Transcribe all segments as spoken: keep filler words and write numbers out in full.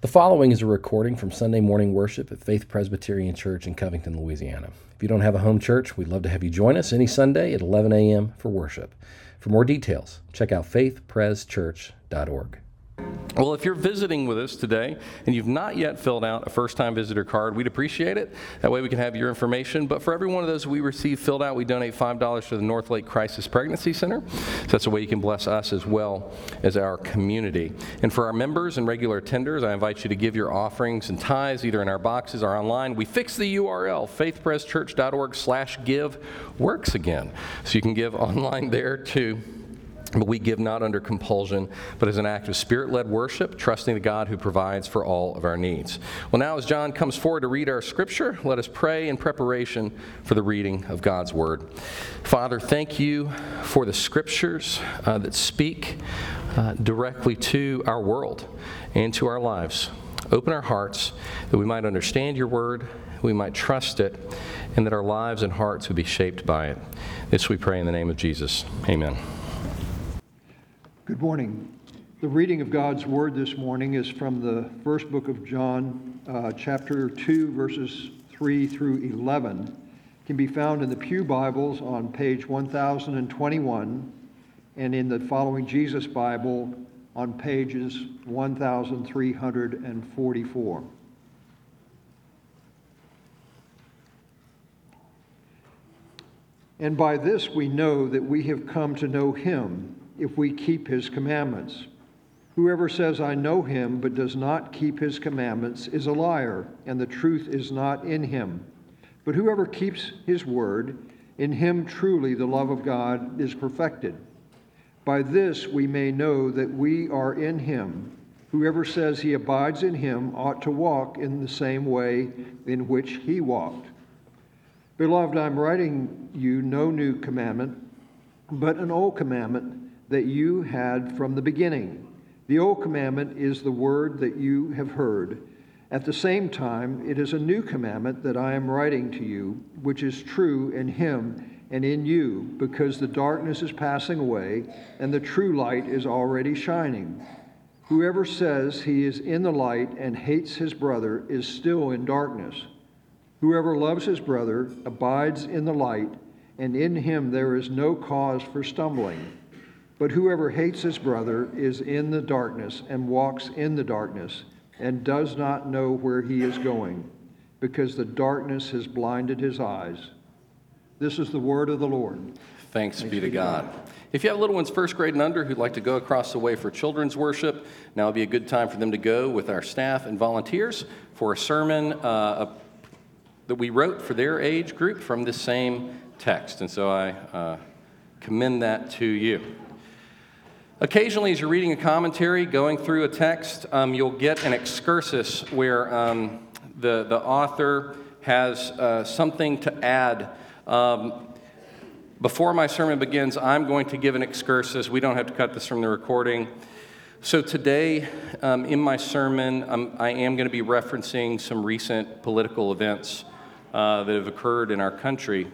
The following is a recording from Sunday morning worship at Faith Presbyterian Church in Covington, Louisiana. If you don't have a home church, we'd love to have you join us any Sunday at eleven a.m. for worship. For more details, check out faith pres church dot org. Well, if you're visiting with us today and you've not yet filled out a first-time visitor card, we'd appreciate it. That way we can have your information. But for every one of those we receive filled out, we donate five dollars to the North Lake Crisis Pregnancy Center. So that's a way you can bless us as well as our community. And for our members and regular attenders, I invite you to give your offerings and tithes either in our boxes or online. We fixed the U R L, faith pres church dot org slash give works again. So you can give online there too. But we give not under compulsion, but as an act of spirit-led worship, trusting the God who provides for all of our needs. Well, now as John comes forward to read our scripture, let us pray in preparation for the reading of God's word. Father, thank you for the scriptures uh, that speak uh, directly to our world and to our lives. Open our hearts that we might understand your word, we might trust it, and that our lives and hearts would be shaped by it. This we pray in the name of Jesus. Amen. Good morning. The reading of God's Word this morning is from the first book of John, uh, chapter two, verses three through eleven. It can be found in the Pew Bibles on page one thousand twenty-one and in the Following Jesus Bible on pages one thousand three hundred forty-four. And by this we know that we have come to know him, if we keep his commandments. Whoever says, I know him, but does not keep his commandments is a liar, and the truth is not in him. But whoever keeps his word, in him truly the love of God is perfected. By this we may know that we are in him. Whoever says he abides in him ought to walk in the same way in which he walked. Beloved, I'm writing you no new commandment, but an old commandment that you had from the beginning. The old commandment is the word that you have heard. At the same time, it is a new commandment that I am writing to you, which is true in him and in you, because the darkness is passing away and the true light is already shining. Whoever says he is in the light and hates his brother is still in darkness. Whoever loves his brother abides in the light, and in him there is no cause for stumbling. But whoever hates his brother is in the darkness and walks in the darkness and does not know where he is going, because the darkness has blinded his eyes. This is the word of the Lord. Thanks, Thanks be to God. God. If you have little ones first grade and under who'd like to go across the way for children's worship, now would be a good time for them to go with our staff and volunteers for a sermon uh, that we wrote for their age group from this same text. And so I uh, commend that to you. Occasionally, as you're reading a commentary, going through a text, um, you'll get an excursus where um, the, the author has uh, something to add. Um, before my sermon begins, I'm going to give an excursus. We don't have to cut this from the recording. So today, um, in my sermon, um, I am going to be referencing some recent political events uh, that have occurred in our country.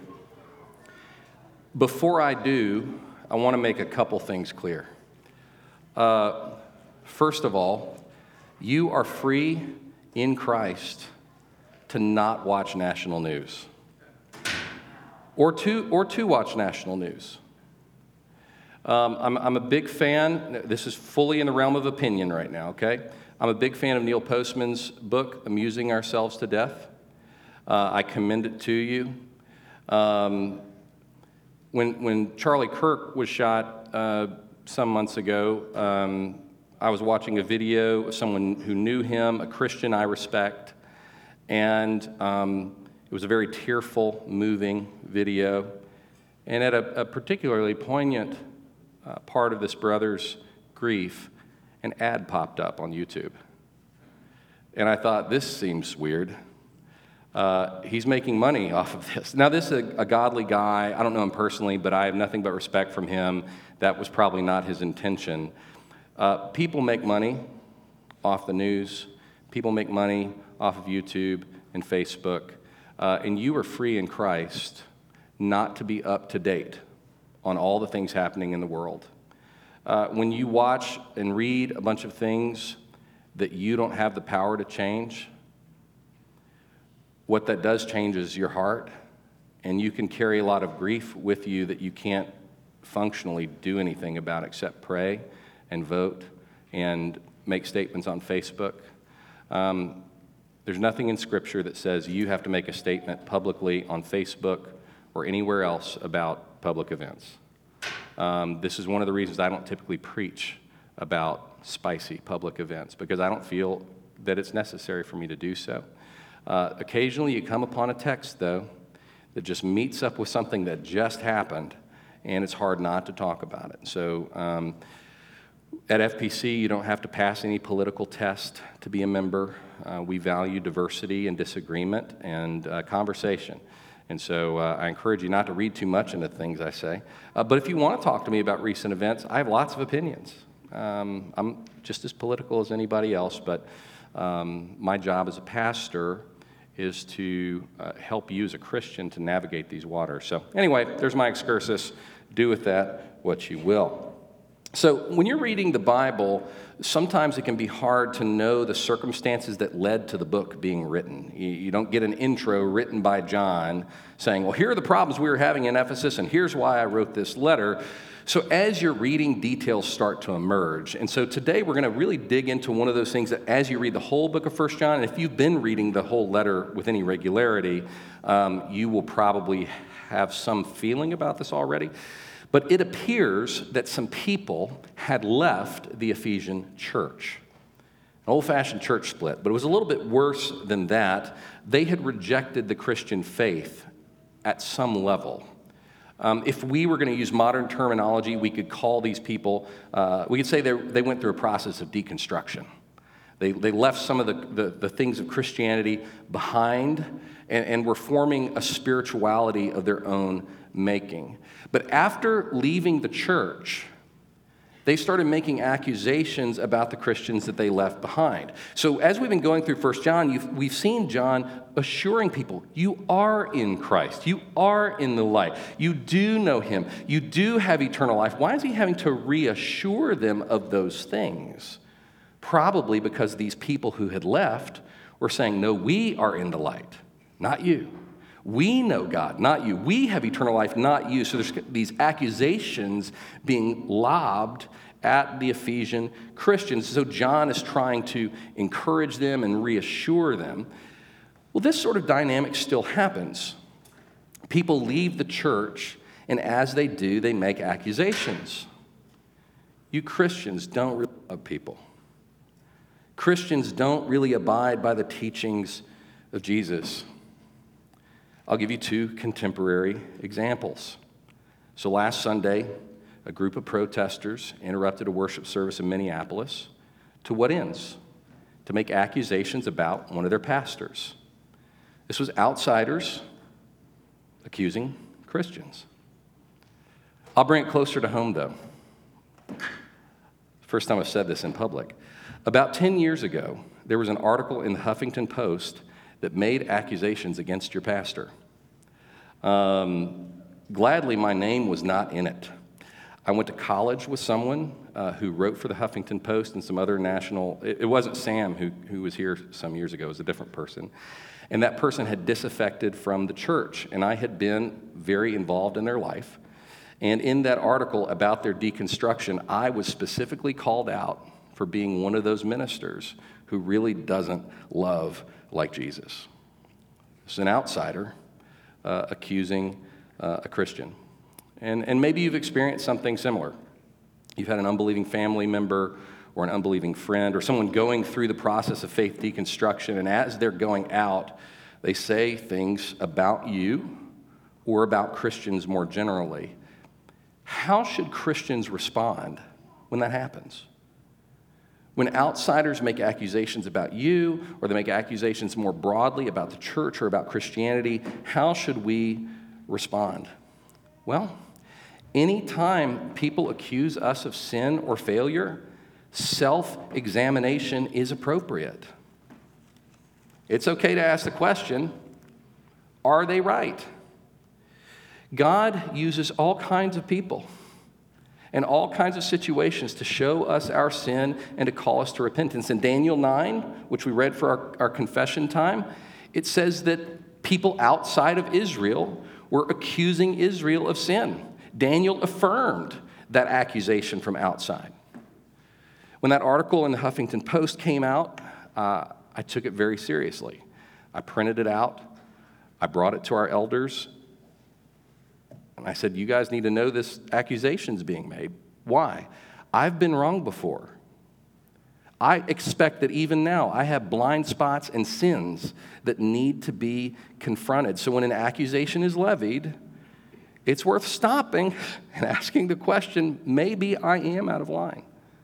Before I do, I want to make a couple things clear. Uh, first of all, you are free in Christ to not watch national news or to or to watch national news. Um, I'm, I'm a big fan. This is fully in the realm of opinion right now, okay? I'm a big fan of Neil Postman's book, Amusing Ourselves to Death. Uh, I commend it to you. Um, when, when Charlie Kirk was shot, uh, some months ago, um, I was watching a video of someone who knew him, a Christian I respect, and um, it was a very tearful, moving video. And at a, a particularly poignant uh, part of this brother's grief, an ad popped up on YouTube. And I thought, this seems weird. Uh, he's making money off of this. Now, this is a, a godly guy. I don't know him personally, but I have nothing but respect from him. That was probably not his intention. Uh, people make money off the news. People make money off of YouTube and Facebook. Uh, and you are free in Christ not to be up to date on all the things happening in the world. Uh, when you watch and read a bunch of things that you don't have the power to change, what that does change is your heart, and you can carry a lot of grief with you that you can't functionally do anything about except pray and vote and make statements on Facebook. Um, there's nothing in Scripture that says you have to make a statement publicly on Facebook or anywhere else about public events. Um, this is one of the reasons I don't typically preach about spicy public events, because I don't feel that it's necessary for me to do so. Uh, occasionally you come upon a text, though, that just meets up with something that just happened, and it's hard not to talk about it. So um, at F P C, you don't have to pass any political test to be a member. Uh, we value diversity and disagreement and uh, conversation. And so uh, I encourage you not to read too much into things I say. Uh, but if you want to talk to me about recent events, I have lots of opinions. Um, I'm just as political as anybody else, but um, my job as a pastor is to uh, help you as a Christian to navigate these waters. So anyway, there's my excursus. Do with that what you will. So when you're reading the Bible, sometimes it can be hard to know the circumstances that led to the book being written. You, you don't get an intro written by John saying, well, here are the problems we were having in Ephesus, and here's why I wrote this letter. So as you're reading, details start to emerge. And so today we're going to really dig into one of those things that as you read the whole book of First John, and if you've been reading the whole letter with any regularity, um, you will probably have some feeling about this already. But it appears that some people had left the Ephesian church. An old-fashioned church split, but it was a little bit worse than that. They had rejected the Christian faith at some level. Um, if we were going to use modern terminology, we could call these people, uh, we could say they went through a process of deconstruction. They, they left some of the, the, the things of Christianity behind and, and were forming a spirituality of their own making. But after leaving the church, they started making accusations about the Christians that they left behind. So as we've been going through First John, you've, we've seen John assuring people, you are in Christ. You are in the light. You do know him. You do have eternal life. Why is he having to reassure them of those things? Probably because these people who had left were saying, no, we are in the light, not you. We know God, not you. We have eternal life, not you. So there's these accusations being lobbed at the Ephesian Christians. So John is trying to encourage them and reassure them. Well, this sort of dynamic still happens. People leave the church, and as they do, they make accusations. You Christians don't really love people. Christians don't really abide by the teachings of Jesus. I'll give you two contemporary examples. So last Sunday, a group of protesters interrupted a worship service in Minneapolis. To what ends? To make accusations about one of their pastors. This was outsiders accusing Christians. I'll bring it closer to home, though. First time I've said this in public. About ten years ago, there was an article in the Huffington Post that made accusations against your pastor. Um, gladly, my name was not in it. I went to college with someone uh, who wrote for the Huffington Post and some other national, it, it wasn't Sam who, who was here some years ago, it was a different person. And that person had disaffected from the church, and I had been very involved in their life. And in that article about their deconstruction, I was specifically called out for being one of those ministers who really doesn't love like Jesus. It's an outsider uh, accusing uh, a Christian. And, and maybe you've experienced something similar. You've had an unbelieving family member or an unbelieving friend or someone going through the process of faith deconstruction, and as they're going out, they say things about you or about Christians more generally. How should Christians respond when that happens? When outsiders make accusations about you, or they make accusations more broadly about the church or about Christianity, how should we respond? Well, anytime people accuse us of sin or failure, self-examination is appropriate. It's okay to ask the question, are they right? God uses all kinds of people. and all kinds of situations to show us our sin and to call us to repentance. In Daniel nine, which we read for our, our confession time, it says that people outside of Israel were accusing Israel of sin. Daniel affirmed that accusation from outside. When that article in the Huffington Post came out, uh, I took it very seriously. I printed it out. I brought it to our elders. And I said, you guys need to know this accusation's being made. Why? I've been wrong before. I expect that even now I have blind spots and sins that need to be confronted. So when an accusation is levied, it's worth stopping and asking the question, maybe I am out of line.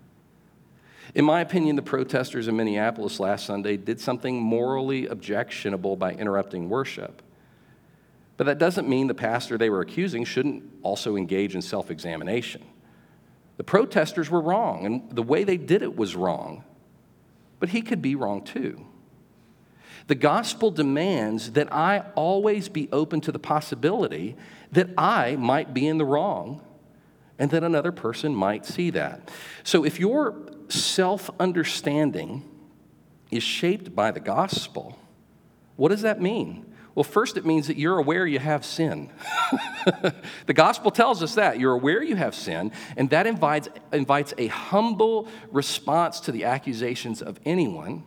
In my opinion, the protesters in Minneapolis last Sunday did something morally objectionable by interrupting worship. But that doesn't mean the pastor they were accusing shouldn't also engage in self-examination. The protesters were wrong, and the way they did it was wrong, but he could be wrong too. The gospel demands that I always be open to the possibility that I might be in the wrong and that another person might see that. So if your self-understanding is shaped by the gospel, what does that mean? Well, first it means that you're aware you have sin. The gospel tells us that. You're aware you have sin, and that invites, invites a humble response to the accusations of anyone.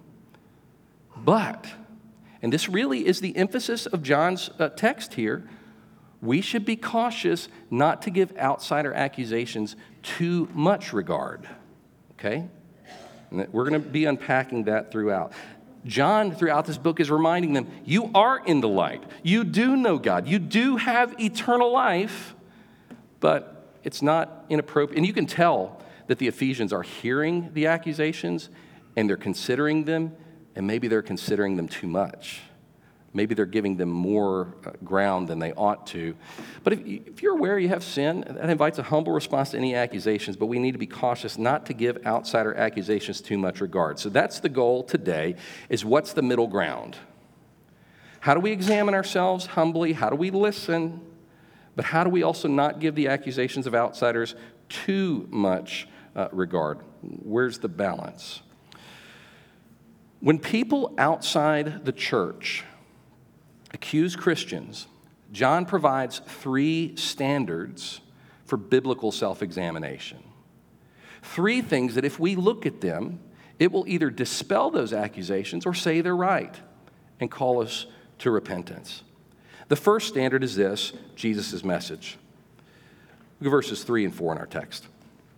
But, and this really is the emphasis of John's uh, text here, we should be cautious not to give outsider accusations too much regard. Okay? And we're going to be unpacking that throughout. John, throughout this book, is reminding them, you are in the light. You do know God. You do have eternal life, but it's not inappropriate. And you can tell that the Ephesians are hearing the accusations, and they're considering them, and maybe they're considering them too much. Maybe they're giving them more ground than they ought to. But if, if you're aware you have sin, that invites a humble response to any accusations, but we need to be cautious not to give outsider accusations too much regard. So that's the goal today, is what's the middle ground? How do we examine ourselves humbly? How do we listen? But how do we also not give the accusations of outsiders too much uh, regard? Where's the balance? When people outside the church accuse Christians, John provides three standards for biblical self-examination. Three things that if we look at them, it will either dispel those accusations or say they're right and call us to repentance. The first standard is this, Jesus' message. Look at verses three and four in our text.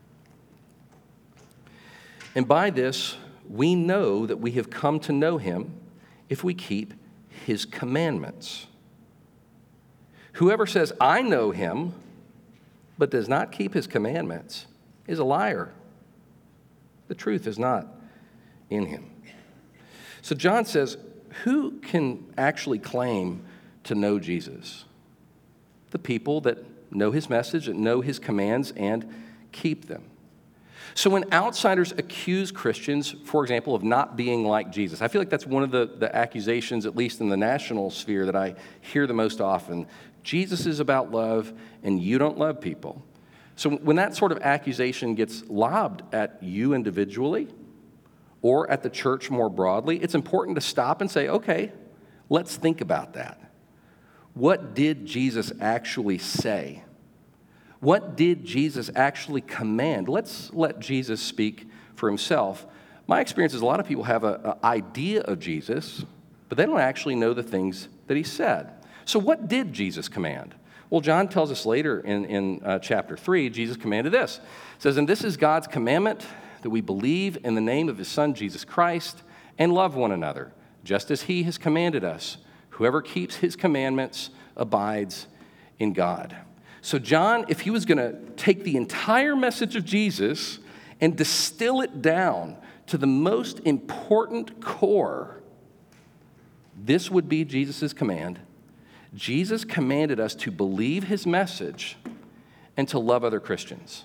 And by this, we know that we have come to know him if we keep his commandments. Whoever says, I know him, but does not keep his commandments, is a liar. The truth is not in him. So John says, who can actually claim to know Jesus? The people that know his message, that know his commands, and keep them. So when outsiders accuse Christians, for example, of not being like Jesus, I feel like that's one of the, the accusations, at least in the national sphere, that I hear the most often. Jesus is about love, and you don't love people. So when that sort of accusation gets lobbed at you individually or at the church more broadly, it's important to stop and say, okay, let's think about that. What did Jesus actually say? What did Jesus actually command? Let's let Jesus speak for himself. My experience is a lot of people have an idea of Jesus, but they don't actually know the things that he said. So what did Jesus command? Well, John tells us later in, in uh, chapter three, Jesus commanded this. It says, and this is God's commandment, that we believe in the name of his Son, Jesus Christ, and love one another, just as he has commanded us. Whoever keeps his commandments abides in God. So John, if he was going to take the entire message of Jesus and distill it down to the most important core, this would be Jesus' command. Jesus commanded us to believe his message and to love other Christians.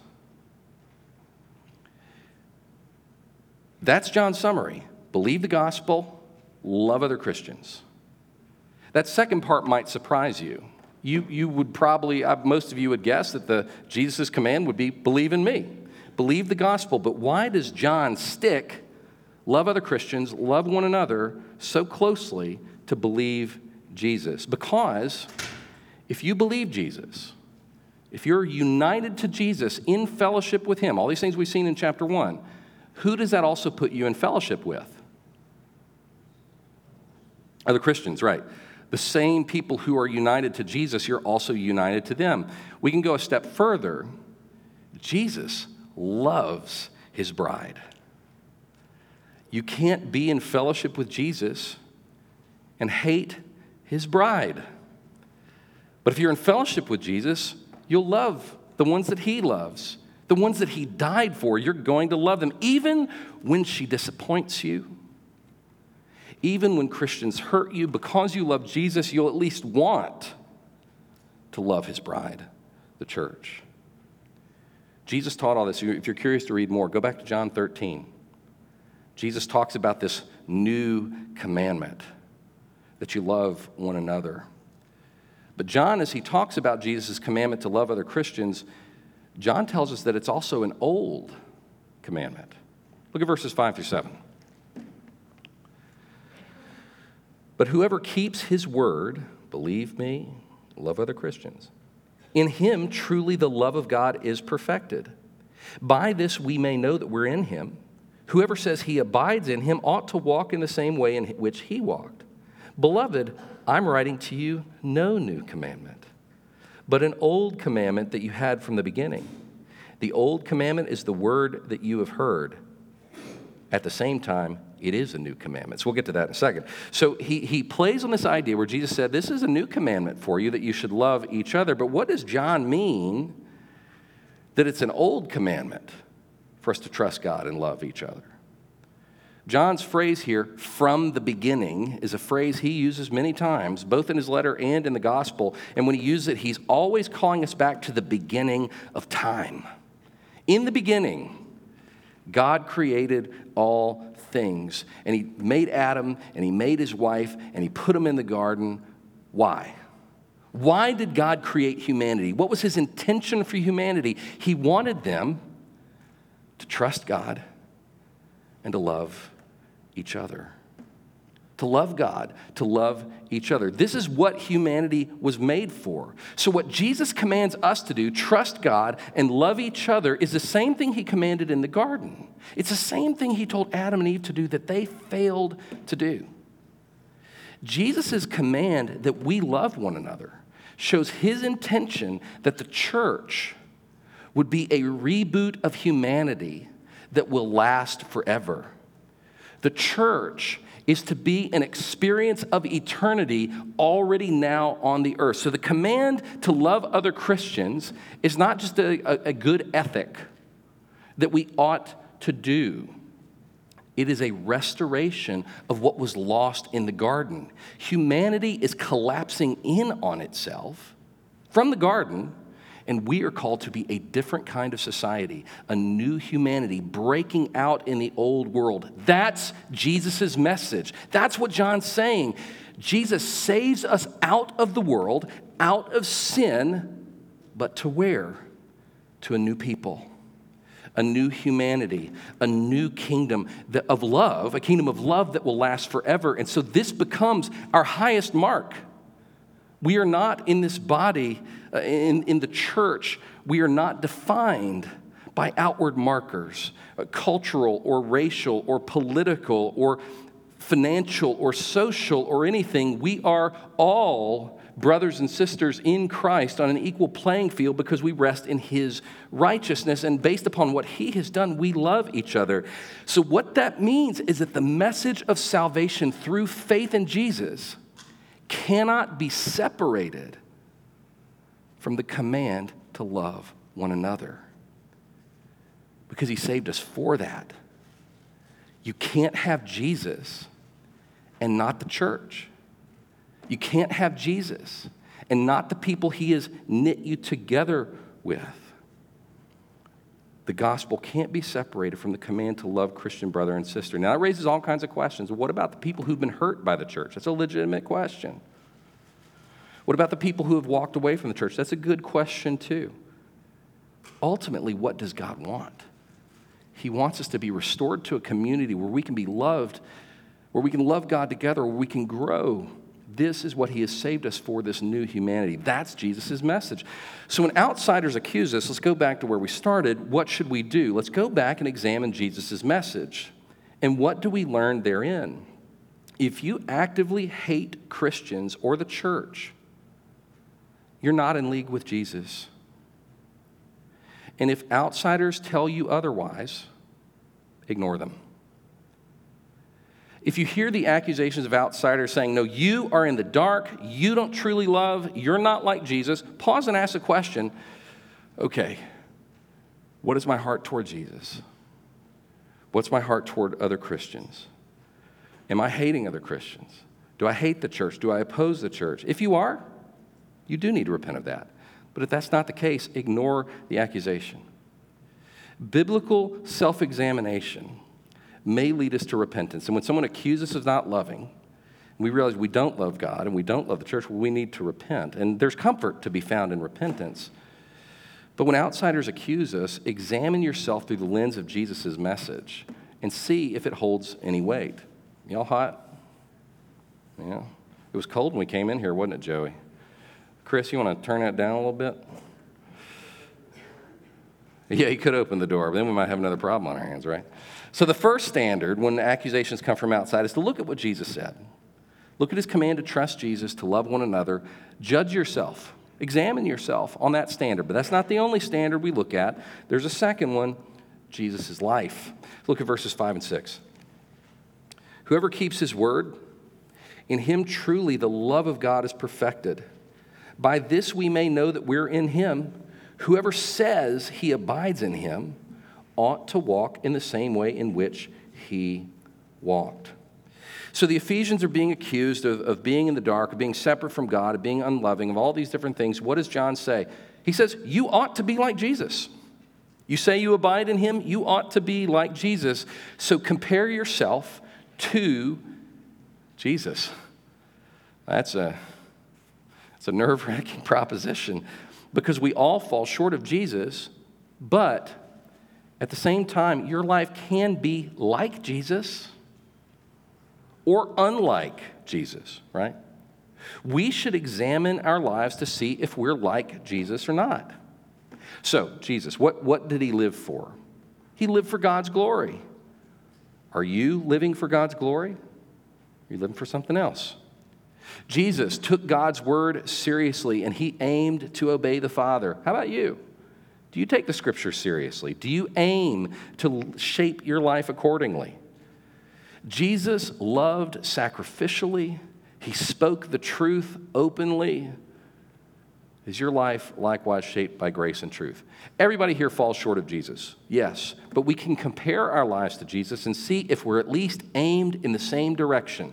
That's John's summary. Believe the gospel, love other Christians. That second part might surprise you. you, you would probably, uh, most of you would guess that the Jesus' command would be, believe in me, believe the gospel. But why does John stick, love other Christians, love one another so closely to believe Jesus? Because if you believe Jesus, if you're united to Jesus in fellowship with him, all these things we've seen in chapter one, who does that also put you in fellowship with? Other Christians, right. The same people who are united to Jesus, you're also united to them. We can go a step further. Jesus loves his bride. You can't be in fellowship with Jesus and hate his bride. But if you're in fellowship with Jesus, you'll love the ones that he loves, the ones that he died for. You're going to love them, even when she disappoints you. Even when Christians hurt you, because you love Jesus, you'll at least want to love his bride, the church. Jesus taught all this. If you're curious to read more, go back to John thirteen. Jesus talks about this new commandment, that you love one another. But John, as he talks about Jesus' commandment to love other Christians, John tells us that it's also an old commandment. Look at verses five through seven. But whoever keeps his word, believe me, love other Christians, in him truly the love of God is perfected. By this we may know that we're in him. Whoever says he abides in him ought to walk in the same way in which he walked. Beloved, I'm writing to you no new commandment, but an old commandment that you had from the beginning. The old commandment is the word that you have heard. At the same time, it is a new commandment. So we'll get to that in a second. So he, he plays on this idea where Jesus said, this is a new commandment for you, that you should love each other. But what does John mean that it's an old commandment for us to trust God and love each other? John's phrase here, from the beginning, is a phrase he uses many times, both in his letter and in the gospel. And when he uses it, he's always calling us back to the beginning of time. In the beginning, God created all things, and he made Adam, and he made his wife, and he put them in the garden. Why? Why did God create humanity? What was his intention for humanity? He wanted them to trust God and to love each other. To love God, to love each other. This is what humanity was made for. So what Jesus commands us to do, trust God and love each other, is the same thing he commanded in the garden. It's the same thing he told Adam and Eve to do that they failed to do. Jesus' command that we love one another shows his intention that the church would be a reboot of humanity that will last forever. The church is to be an experience of eternity already now on the earth. So the command to love other Christians is not just a, a, a good ethic that we ought to do. It is a restoration of what was lost in the garden. Humanity is collapsing in on itself from the garden, and we are called to be a different kind of society, a new humanity breaking out in the old world. That's Jesus' message. That's what John's saying. Jesus saves us out of the world, out of sin, but to where? To a new people, a new humanity, a new kingdom of love, a kingdom of love that will last forever. And so this becomes our highest mark. We are not in this body, uh, in, in the church, we are not defined by outward markers, uh, cultural or racial or political or financial or social or anything. We are all brothers and sisters in Christ on an equal playing field because we rest in his righteousness, and based upon what he has done, we love each other. So what that means is that the message of salvation through faith in Jesus cannot be separated from the command to love one another, because he saved us for that. You can't have Jesus and not the church. You can't have Jesus and not the people he has knit you together with. The gospel can't be separated from the command to love Christian brother and sister. Now, that raises all kinds of questions. What about the people who've been hurt by the church? That's a legitimate question. What about the people who have walked away from the church? That's a good question too. Ultimately, what does God want? He wants us to be restored to a community where we can be loved, where we can love God together, where we can grow. This is what he has saved us for, this new humanity. That's Jesus' message. So when outsiders accuse us, let's go back to where we started. What should we do? Let's go back and examine Jesus' message. And what do we learn therein? If you actively hate Christians or the church, you're not in league with Jesus. And if outsiders tell you otherwise, ignore them. If you hear the accusations of outsiders saying, no, you are in the dark, you don't truly love, you're not like Jesus, pause and ask the question, okay, what is my heart toward Jesus? What's my heart toward other Christians? Am I hating other Christians? Do I hate the church? Do I oppose the church? If you are, you do need to repent of that. But if that's not the case, ignore the accusation. Biblical self-examination may lead us to repentance. And when someone accuses us of not loving, and we realize we don't love God and we don't love the church, well, we need to repent. And there's comfort to be found in repentance. But when outsiders accuse us, examine yourself through the lens of Jesus' message and see if it holds any weight. Y'all hot? Yeah. It was cold when we came in here, wasn't it, Joey? Chris, you want to turn that down a little bit? Yeah, he could open the door, but then we might have another problem on our hands, right? So the first standard when accusations come from outside is to look at what Jesus said. Look at his command to trust Jesus, to love one another. Judge yourself. Examine yourself on that standard. But that's not the only standard we look at. There's a second one, Jesus' life. Look at verses five and six. Whoever keeps his word, in him truly the love of God is perfected. By this we may know that we're in him. Whoever says he abides in him ought to walk in the same way in which he walked. So the Ephesians are being accused of, of being in the dark, of being separate from God, of being unloving, of all these different things. What does John say? He says, you ought to be like Jesus. You say you abide in him, you ought to be like Jesus. So compare yourself to Jesus. That's a, that's a nerve-wracking proposition because we all fall short of Jesus, but at the same time, your life can be like Jesus or unlike Jesus, right? We should examine our lives to see if we're like Jesus or not. So, Jesus, what, what did he live for? He lived for God's glory. Are you living for God's glory? Are you living for something else? Jesus took God's word seriously, and he aimed to obey the Father. How about you? Do you take the Scripture seriously? Do you aim to shape your life accordingly? Jesus loved sacrificially. He spoke the truth openly. Is your life likewise shaped by grace and truth? Everybody here falls short of Jesus, yes, but we can compare our lives to Jesus and see if we're at least aimed in the same direction.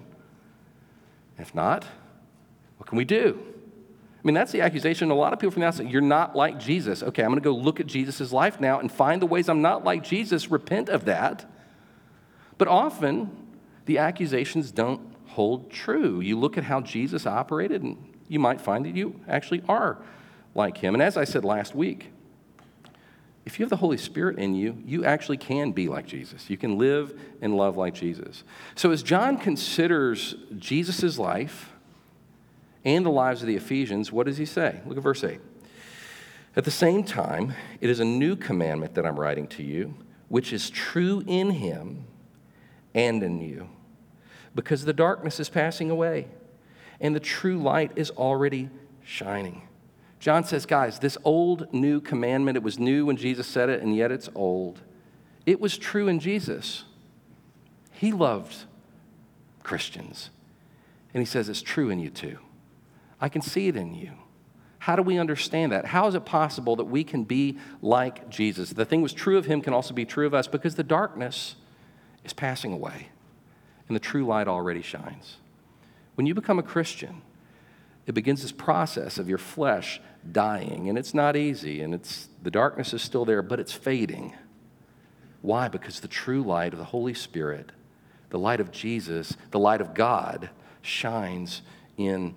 If not, what can we do? I mean, that's the accusation. A lot of people from the outside, you're not like Jesus. Okay, I'm going to go look at Jesus' life now and find the ways I'm not like Jesus, repent of that. But often, the accusations don't hold true. You look at how Jesus operated, and you might find that you actually are like him. And as I said last week, if you have the Holy Spirit in you, you actually can be like Jesus. You can live and love like Jesus. So as John considers Jesus' life and the lives of the Ephesians, what does he say? Look at verse eight. At the same time, it is a new commandment that I'm writing to you, which is true in him and in you, because the darkness is passing away and the true light is already shining. John says, guys, this old new commandment, it was new when Jesus said it, and yet it's old. It was true in Jesus. He loved Christians. And he says it's true in you too. I can see it in you. How do we understand that? How is it possible that we can be like Jesus? The thing was true of him can also be true of us because the darkness is passing away and the true light already shines. When you become a Christian, it begins this process of your flesh dying, and it's not easy, and it's the darkness is still there, but it's fading. Why? Because the true light of the Holy Spirit, the light of Jesus, the light of God shines in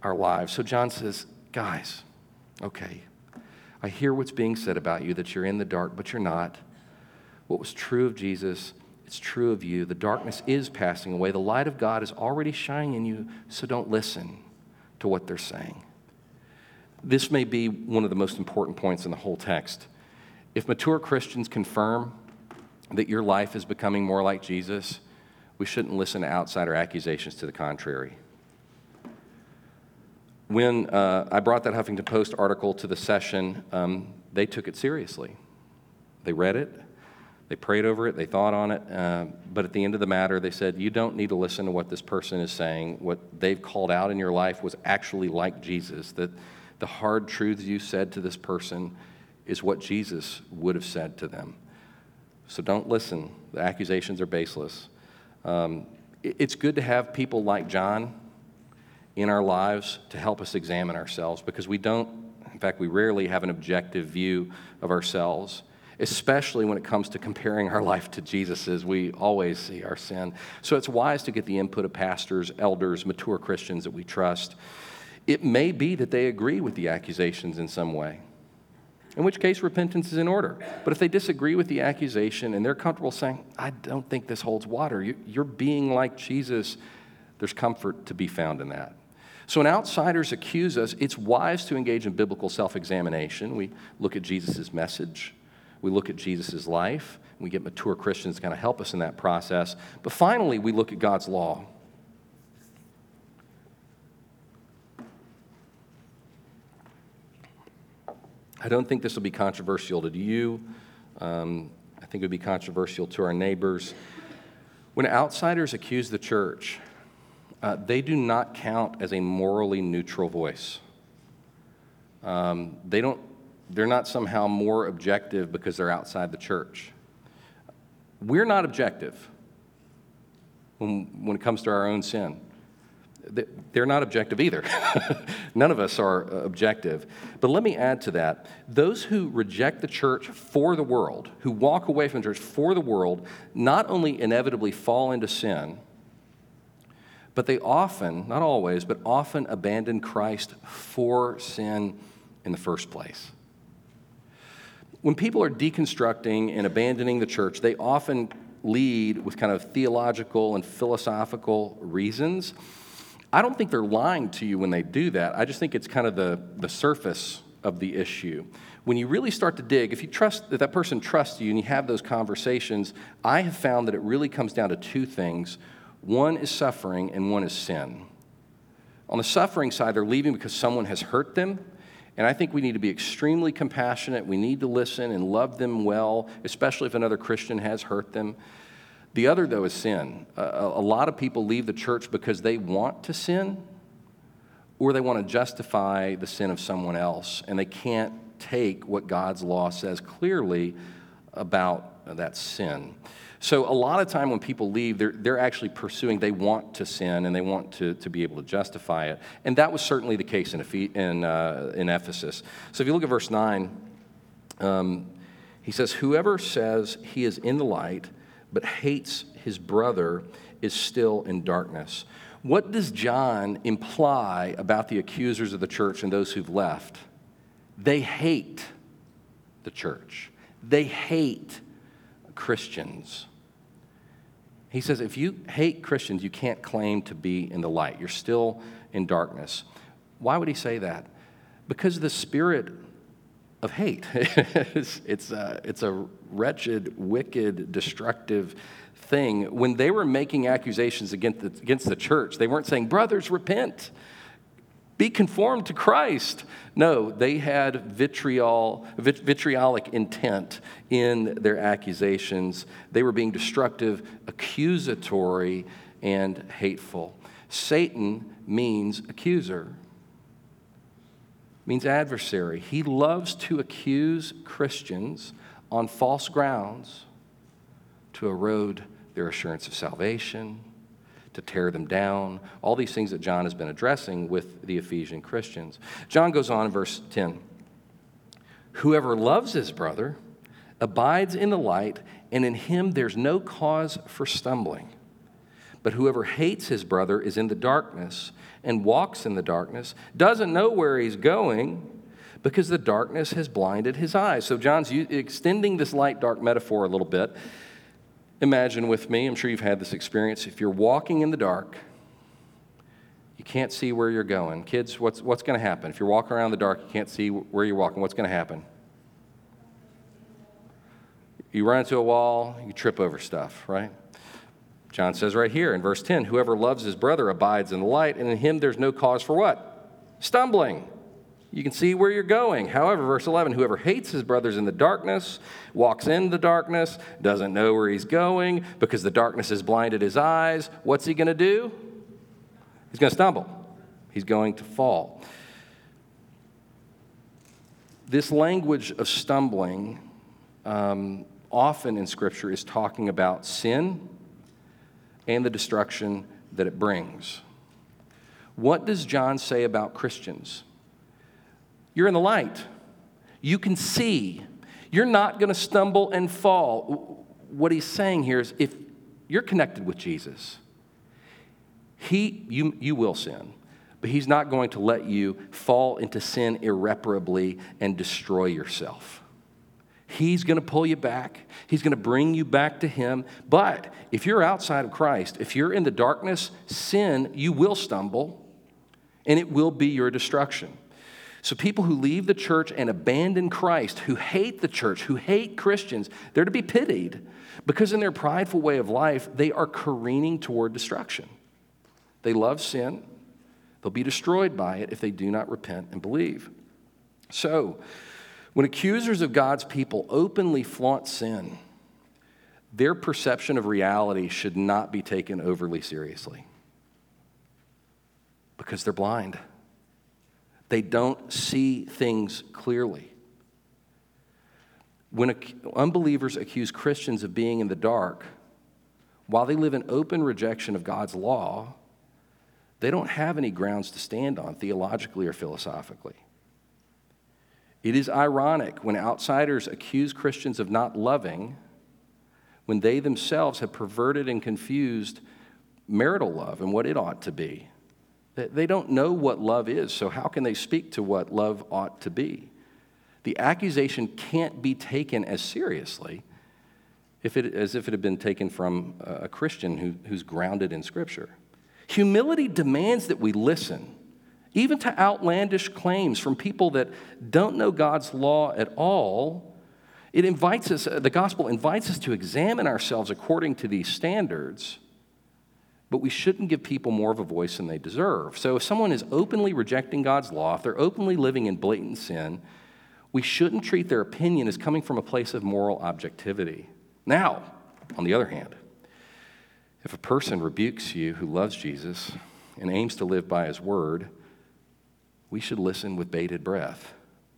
our lives. So John says, guys, okay, I hear what's being said about you, that you're in the dark, but you're not. What was true of Jesus, it's true of you. The darkness is passing away. The light of God is already shining in you, so don't listen to what they're saying. This may be one of the most important points in the whole text. If mature Christians confirm that your life is becoming more like Jesus, we shouldn't listen to outsider accusations to the contrary. When uh, I brought that Huffington Post article to the session, um, they took it seriously. They read it, they prayed over it, they thought on it, uh, but at the end of the matter, they said, you don't need to listen to what this person is saying. What they've called out in your life was actually like Jesus, that the hard truths you said to this person is what Jesus would have said to them. So don't listen. The accusations are baseless. Um, it, it's good to have people like John in our lives to help us examine ourselves, because we don't, in fact, we rarely have an objective view of ourselves, especially when it comes to comparing our life to Jesus's. We always see our sin. So it's wise to get the input of pastors, elders, mature Christians that we trust. It may be that they agree with the accusations in some way, in which case repentance is in order. But if they disagree with the accusation and they're comfortable saying, I don't think this holds water, you're being like Jesus, there's comfort to be found in that. So when outsiders accuse us, it's wise to engage in biblical self-examination. We look at Jesus' message. We look at Jesus' life. We get mature Christians to kind of help us in that process. But finally, we look at God's law. I don't think this will be controversial to you. Um, I think it would be controversial to our neighbors. When outsiders accuse the church, uh, they do not count as a morally neutral voice. Um, they don't, they're not somehow more objective because they're outside the church. We're not objective when, when it comes to our own sin. They're not objective either. None of us are objective. But let me add to that. Those who reject the church for the world, who walk away from the church for the world, not only inevitably fall into sin, but they often, not always, but often abandon Christ for sin in the first place. When people are deconstructing and abandoning the church, they often lead with kind of theological and philosophical reasons. I don't think they're lying to you when they do that. I just think it's kind of the, the surface of the issue. When you really start to dig, if you trust that that person trusts you and you have those conversations, I have found that it really comes down to two things. One is suffering and one is sin. On the suffering side, they're leaving because someone has hurt them. And I think we need to be extremely compassionate. We need to listen and love them well, especially if another Christian has hurt them. The other, though, is sin. Uh, a lot of people leave the church because they want to sin or they want to justify the sin of someone else, and they can't take what God's law says clearly about that sin. So a lot of time when people leave, they're, they're actually pursuing, they want to sin and they want to, to be able to justify it. And that was certainly the case in, Ephes- in, uh, in Ephesus. So if you look at verse nine, um, he says, whoever says he is in the light but hates his brother is still in darkness. What does John imply about the accusers of the church and those who've left? They hate the church. They hate Christians. He says, if you hate Christians, you can't claim to be in the light. You're still in darkness. Why would he say that? Because the spirit of hate. it's, it's, a, it's a wretched, wicked, destructive thing. When they were making accusations against the, against the church, they weren't saying, brothers, repent. Be conformed to Christ. No, they had vitriol, vit, vitriolic intent in their accusations. They were being destructive, accusatory, and hateful. Satan means accuser, means adversary. He loves to accuse Christians on false grounds to erode their assurance of salvation, to tear them down, all these things that John has been addressing with the Ephesian Christians. John goes on in verse ten. Whoever loves his brother abides in the light, and in him there's no cause for stumbling. But whoever hates his brother is in the darkness and walks in the darkness, doesn't know where he's going because the darkness has blinded his eyes. So John's extending this light-dark metaphor a little bit. Imagine with me, I'm sure you've had this experience, if you're walking in the dark, you can't see where you're going. Kids, what's, what's going to happen? If you're walking around in the dark, you can't see where you're walking, what's going to happen? You run into a wall, you trip over stuff, right? John says right here in verse ten, whoever loves his brother abides in the light, and in him there's no cause for what? Stumbling. You can see where you're going. However, verse eleven, whoever hates his brother is in the darkness, walks in the darkness, doesn't know where he's going because the darkness has blinded his eyes. What's he going to do? He's going to stumble. He's going to fall. This language of stumbling um, often in Scripture is talking about sin and the destruction that it brings. What does John say about Christians? You're in the light. You can see. You're not going to stumble and fall. What he's saying here is if you're connected with Jesus, he, you, you will sin, but he's not going to let you fall into sin irreparably and destroy yourself. He's going to pull you back. He's going to bring you back to him. But if you're outside of Christ, if you're in the darkness, sin, you will stumble, and it will be your destruction. So people who leave the church and abandon Christ, who hate the church, who hate Christians, they're to be pitied because in their prideful way of life, they are careening toward destruction. They love sin. They'll be destroyed by it if they do not repent and believe. So, when accusers of God's people openly flaunt sin, their perception of reality should not be taken overly seriously because they're blind. They don't see things clearly. When unbelievers accuse Christians of being in the dark, while they live in open rejection of God's law, they don't have any grounds to stand on theologically or philosophically. It is ironic when outsiders accuse Christians of not loving when they themselves have perverted and confused marital love and what it ought to be. They don't know what love is, so how can they speak to what love ought to be? The accusation can't be taken as seriously if it, as if it had been taken from a Christian who, who's grounded in Scripture. Humility demands that we listen, even to outlandish claims from people that don't know God's law at all. It invites us, the gospel invites us to examine ourselves according to these standards, but we shouldn't give people more of a voice than they deserve. So if someone is openly rejecting God's law, if they're openly living in blatant sin, we shouldn't treat their opinion as coming from a place of moral objectivity. Now, on the other hand, if a person rebukes you who loves Jesus and aims to live by his word, we should listen with bated breath.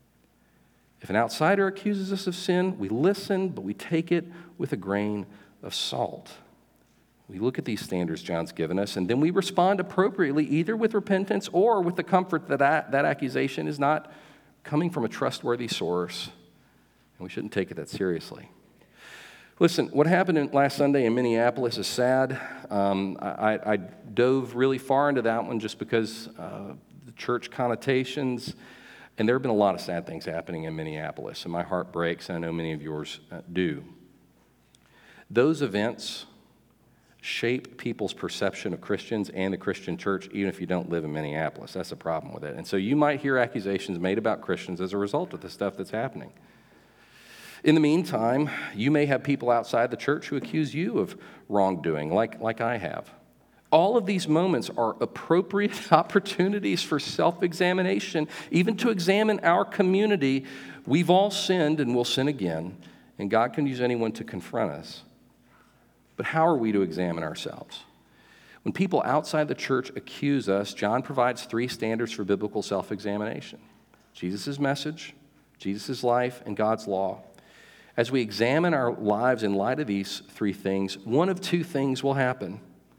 If an outsider accuses us of sin, we listen, but we take it with a grain of salt. We look at these standards John's given us, and then we respond appropriately, either with repentance or with the comfort that that, that accusation is not coming from a trustworthy source, and we shouldn't take it that seriously. Listen, what happened in, last Sunday in Minneapolis is sad. Um, I, I dove really far into that one just because uh, the church connotations, and there have been a lot of sad things happening in Minneapolis, and my heart breaks, and I know many of yours uh, do. Those events shape people's perception of Christians and the Christian church, even if you don't live in Minneapolis. That's the problem with it. And so you might hear accusations made about Christians as a result of the stuff that's happening. In the meantime, you may have people outside the church who accuse you of wrongdoing, like, like I have. All of these moments are appropriate opportunities for self-examination, even to examine our community. We've all sinned and will sin again, and God can use anyone to confront us. But how are we to examine ourselves? When people outside the church accuse us, John provides three standards for biblical self-examination: Jesus' message, Jesus' life, and God's law. As we examine our lives in light of these three things, one of two things will happen.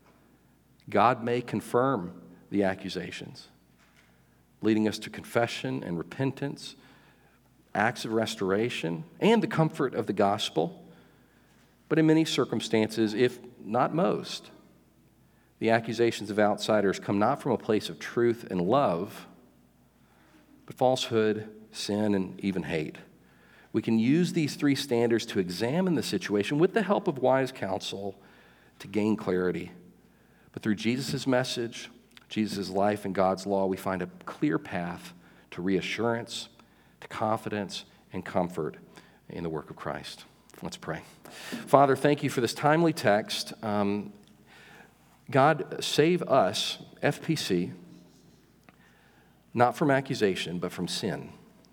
God may confirm the accusations, leading us to confession and repentance, acts of restoration, and the comfort of the gospel. But in many circumstances, if not most, The accusations of outsiders come not from a place of truth and love, but falsehood, sin, and even hate. We can use these three standards to examine the situation with the help of wise counsel to gain clarity. But through Jesus' message, Jesus' life, and God's law, we find a clear path to reassurance, to confidence, and comfort in the work of Christ. Let's pray. Father, thank you for this timely text. Um, God, save us, F P C, not from accusation, but from sin.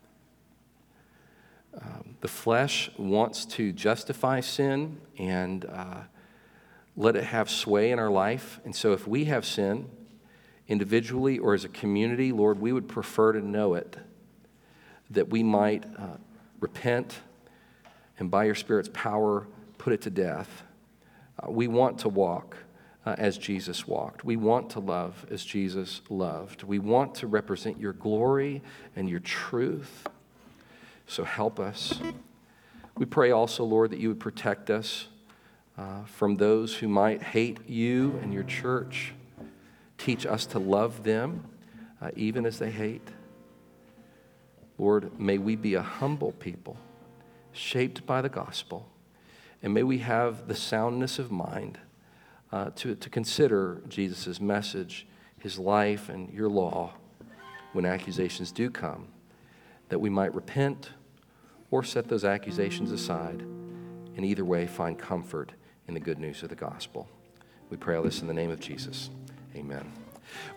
Um, the flesh wants to justify sin and uh, let it have sway in our life. And so if we have sin, individually or as a community, Lord, we would prefer to know it, that we might uh, repent and by your Spirit's power put it to death. Uh, we want to walk uh, as Jesus walked. We want to love as Jesus loved. We want to represent your glory and your truth. So help us. We pray also, Lord, that you would protect us uh, from those who might hate you and your church. Teach us to love them uh, even as they hate. Lord, may we be a humble people, shaped by the gospel, and may we have the soundness of mind uh, to, to consider Jesus' message, his life, and your law when accusations do come, that we might repent or set those accusations aside, and either way find comfort in the good news of the gospel. We pray all this in the name of Jesus. Amen.